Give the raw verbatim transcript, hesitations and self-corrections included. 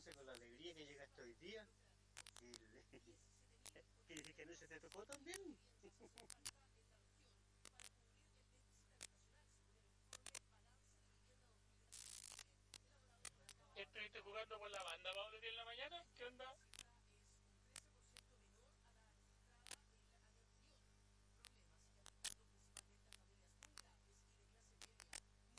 entonces con la alegría que llegaste hoy día. El... ¿Quiere decir que no se te tocó también? ¿Estuviste jugando por la banda, Pablo, en la mañana? ¿Qué onda?